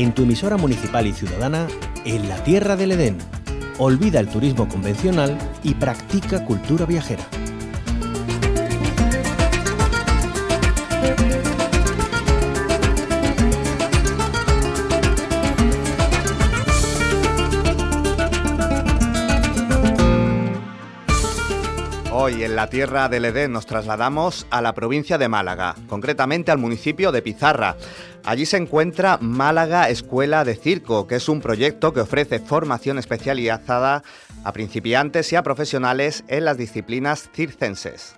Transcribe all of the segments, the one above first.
en tu emisora municipal y ciudadana, en la Tierra del Edén. Olvida el turismo convencional y practica cultura viajera. Hoy en la Tierra del Edén nos trasladamos a la provincia de Málaga, concretamente al municipio de Pizarra. Allí se encuentra Málaga Escuela de Circo, que es un proyecto que ofrece formación especializada a principiantes y a profesionales en las disciplinas circenses.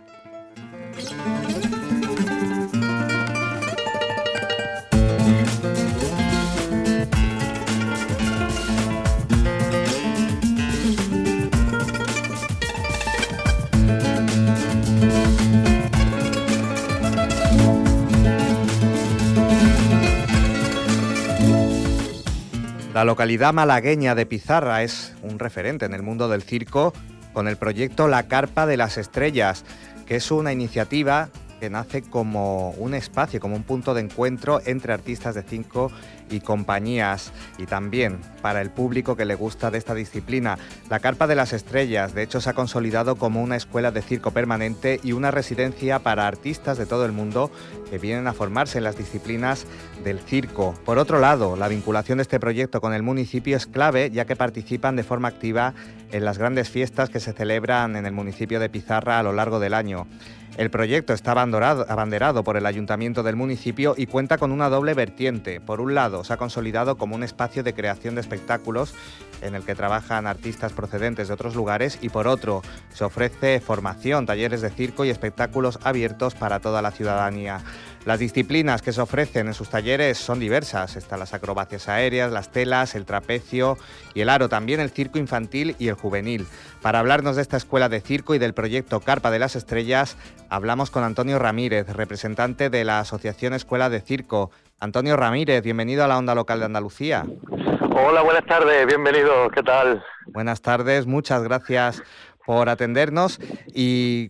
La localidad malagueña de Pizarra es un referente en el mundo del circo con el proyecto La Carpa de las Estrellas, que es una iniciativa que nace como un espacio, como un punto de encuentro entre artistas de circo y compañías, y también para el público que le gusta de esta disciplina. La Carpa de las Estrellas, de hecho, se ha consolidado como una escuela de circo permanente y una residencia para artistas de todo el mundo que vienen a formarse en las disciplinas del circo. Por otro lado, la vinculación de este proyecto con el municipio es clave, ya que participan de forma activa en las grandes fiestas que se celebran en el municipio de Pizarra a lo largo del año. El proyecto está abanderado por el ayuntamiento del municipio y cuenta con una doble vertiente. Por un lado, se ha consolidado como un espacio de creación de espectáculos en el que trabajan artistas procedentes de otros lugares, y por otro, se ofrece formación, talleres de circo y espectáculos abiertos para toda la ciudadanía. Las disciplinas que se ofrecen en sus talleres son diversas. Están las acrobacias aéreas, las telas, el trapecio y el aro, también el circo infantil y el juvenil. Para hablarnos de esta escuela de circo y del proyecto Carpa de las Estrellas, hablamos con Antonio Ramírez, representante de la Asociación Escuela de Circo. Antonio Ramírez, bienvenido a la Onda Local de Andalucía. Hola, buenas tardes, bienvenido, ¿qué tal? Buenas tardes, muchas gracias por atendernos. Y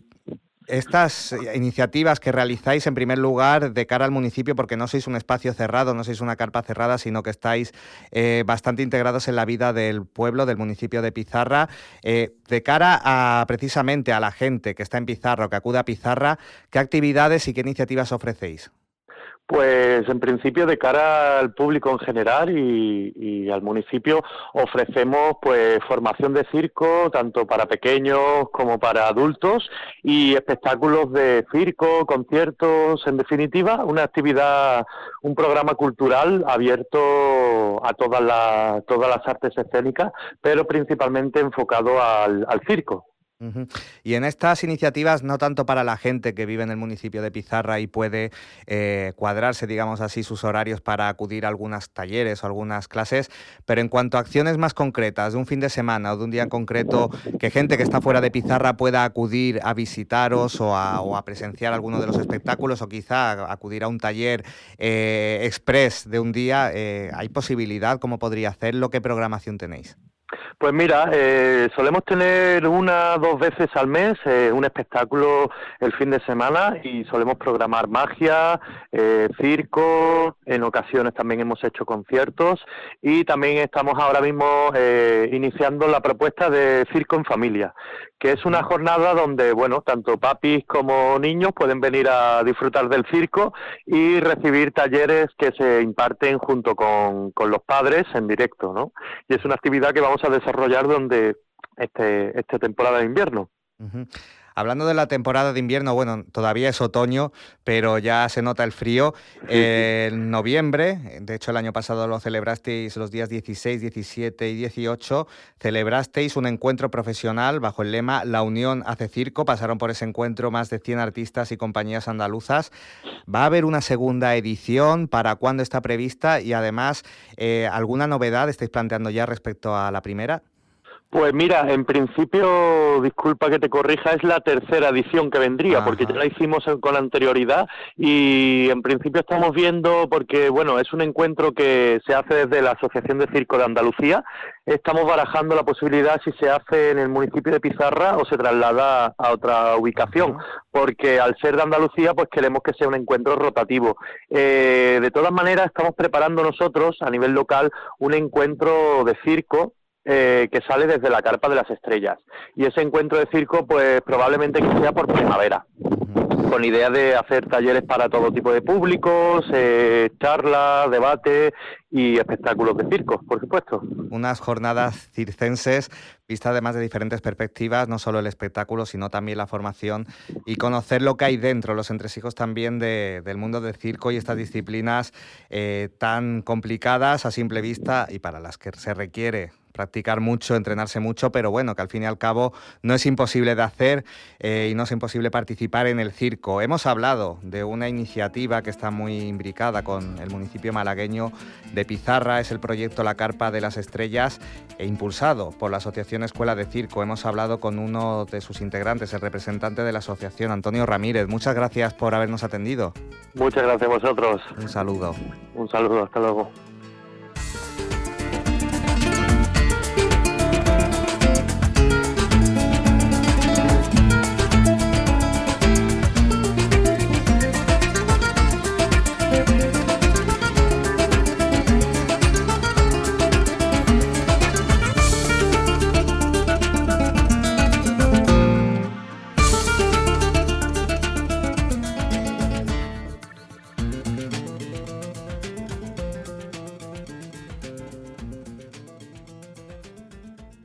estas iniciativas que realizáis, en primer lugar, de cara al municipio, porque no sois un espacio cerrado, no sois una carpa cerrada, sino que estáis bastante integrados en la vida del pueblo, del municipio de Pizarra. De cara a precisamente a la gente que está en Pizarra o que acude a Pizarra, ¿qué actividades y qué iniciativas ofrecéis? Pues en principio de cara al público en general y al municipio ofrecemos pues formación de circo tanto para pequeños como para adultos y espectáculos de circo, conciertos, en definitiva una actividad, un programa cultural abierto a todas las artes escénicas, pero principalmente enfocado al circo. Uh-huh. Y en estas iniciativas, no tanto para la gente que vive en el municipio de Pizarra y puede cuadrarse, digamos así, sus horarios para acudir a algunos talleres o algunas clases, pero en cuanto a acciones más concretas, de un fin de semana o de un día en concreto, que gente que está fuera de Pizarra pueda acudir a visitaros o a presenciar alguno de los espectáculos, o quizá acudir a un taller express de un día, ¿hay posibilidad? ¿Cómo podría hacerlo? ¿Qué programación tenéis? Pues mira, solemos tener 1 o 2 veces al mes un espectáculo el fin de semana y solemos programar magia, circo, en ocasiones también hemos hecho conciertos y también estamos ahora mismo iniciando la propuesta de Circo en Familia, que es una jornada donde, bueno, tanto papis como niños pueden venir a disfrutar del circo y recibir talleres que se imparten junto con los padres en directo, ¿no? Y es una actividad que vamos a desarrollar durante esta temporada de invierno. Uh-huh. Hablando de la temporada de invierno, bueno, todavía es otoño, pero ya se nota el frío. Sí. En noviembre, de hecho el año pasado lo celebrasteis los días 16, 17 y 18, celebrasteis un encuentro profesional bajo el lema La Unión hace circo. Pasaron por ese encuentro más de 100 artistas y compañías andaluzas. ¿Va a haber una segunda edición? ¿Para cuándo está prevista? Y además, ¿alguna novedad estáis planteando ya respecto a la primera? Pues mira, en principio, disculpa que te corrija, es la tercera edición que vendría, Ajá. porque ya la hicimos con anterioridad y en principio estamos viendo, porque bueno, es un encuentro que se hace desde la Asociación de Circo de Andalucía, estamos barajando la posibilidad si se hace en el municipio de Pizarra o se traslada a otra ubicación, porque al ser de Andalucía pues queremos que sea un encuentro rotativo. De todas maneras estamos preparando nosotros a nivel local un encuentro de circo que sale desde la Carpa de las Estrellas. Y ese encuentro de circo, pues probablemente que sea por primavera, con idea de hacer talleres para todo tipo de públicos, charlas, debates y espectáculos de circo, por supuesto. Unas jornadas circenses vistas además de diferentes perspectivas, no solo el espectáculo, sino también la formación y conocer lo que hay dentro, los entresijos también del mundo del circo y estas disciplinas tan complicadas a simple vista y para las que se requiere practicar mucho, entrenarse mucho, pero bueno, que al fin y al cabo no es imposible de hacer y no es imposible participar en el circo. Hemos hablado de una iniciativa que está muy imbricada con el municipio malagueño de Pizarra, es el proyecto La Carpa de las Estrellas e impulsado por la Asociación Escuela de Circo. Hemos hablado con uno de sus integrantes, el representante de la asociación, Antonio Ramírez. Muchas gracias por habernos atendido. Muchas gracias a vosotros. Un saludo. Un saludo, hasta luego.